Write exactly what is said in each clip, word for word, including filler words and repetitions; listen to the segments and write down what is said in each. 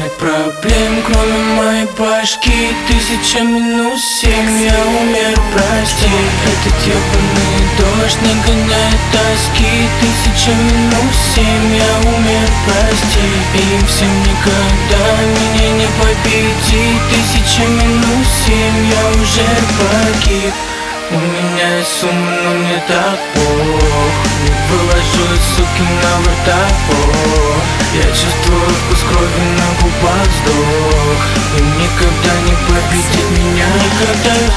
нет проблем, кроме моей башки. Тысяча минус семь, я умер, прости. Этот ебаный дождь нагоняет тоски. Тысяча минус семь, я умер, прости. Им всем никогда меня не победить. Тысяча минус семь, я уже погиб. У меня есть сумма, но мне так пох. Не выложу из суки на вертопор. Я чувствую вкус крови на губах, вздох. Им никогда не победить меня, никогда.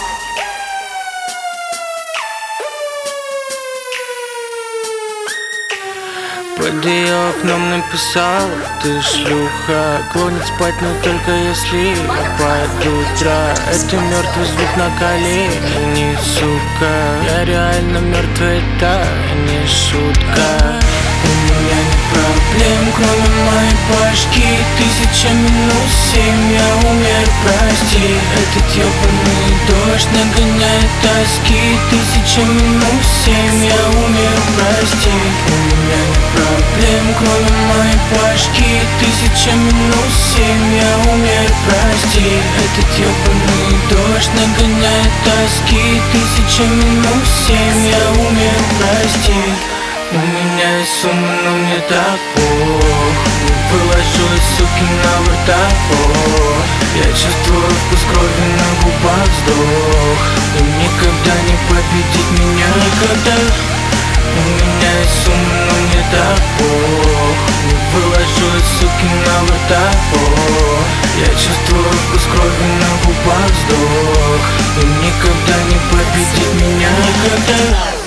Под ее окном написал: ты шлюха, клонит спать, но только если под утро. Это мертвый звук на колени, сука. Я реально мертвый, это не шутка. У меня нет проблем, кроме моей башки. Тысяча минус семь, я умер, прости. Этот ебаный дождь нагоняет тоски. Тысяча минус семь, я умер, прости. У меня нет проблем, кроме моей башки. Тысяча минус семь, я умер, прости. Этот ебаный дождь нагоняет тоски. Тысяча минус семь, я умер, прости. У меня есть сумма, но мне так пох. Не выложу из суки на вертопор. Я чувствую вкус крови на губах, вздох. Им никогда не победить меня, никогда. У меня есть сумма, но мне так пох. Не выложу из суки на вертопор. Я чувствую вкус крови на губах, вздох. Им никогда не победить меня, никогда.